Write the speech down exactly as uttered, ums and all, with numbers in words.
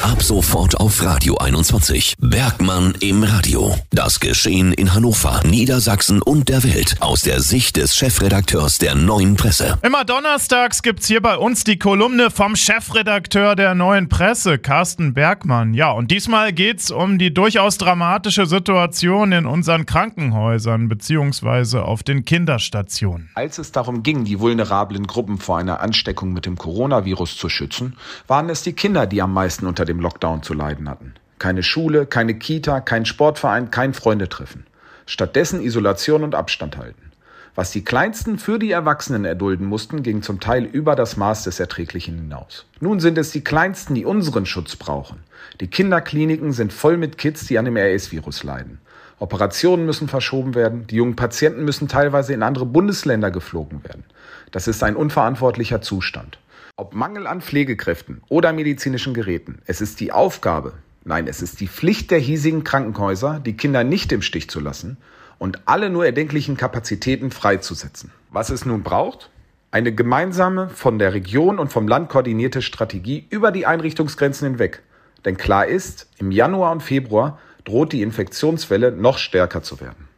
Ab sofort auf Radio einundzwanzig. Bergmann im Radio. Das Geschehen in Hannover, Niedersachsen und der Welt aus der Sicht des Chefredakteurs der Neuen Presse. Immer donnerstags gibt's hier bei uns die Kolumne vom Chefredakteur der Neuen Presse, Carsten Bergmann. Ja, und diesmal geht's um die durchaus dramatische Situation in unseren Krankenhäusern bzw. auf den Kinderstationen. Als es darum ging, die vulnerablen Gruppen vor einer Ansteckung mit dem Coronavirus zu schützen, waren es die Kinder, die am meisten unter dem Lockdown zu leiden hatten. Keine Schule, keine Kita, kein Sportverein, kein Freundetreffen. Stattdessen Isolation und Abstand halten. Was die Kleinsten für die Erwachsenen erdulden mussten, ging zum Teil über das Maß des Erträglichen hinaus. Nun sind es die Kleinsten, die unseren Schutz brauchen. Die Kinderkliniken sind voll mit Kids, die an dem R S-Virus leiden. Operationen müssen verschoben werden, die jungen Patienten müssen teilweise in andere Bundesländer geflogen werden. Das ist ein unverantwortlicher Zustand. Ob Mangel an Pflegekräften oder medizinischen Geräten, es ist die Aufgabe, nein, es ist die Pflicht der hiesigen Krankenhäuser, die Kinder nicht im Stich zu lassen und alle nur erdenklichen Kapazitäten freizusetzen. Was es nun braucht? Eine gemeinsame, von der Region und vom Land koordinierte Strategie über die Einrichtungsgrenzen hinweg. Denn klar ist, im Januar und Februar droht die Infektionswelle noch stärker zu werden.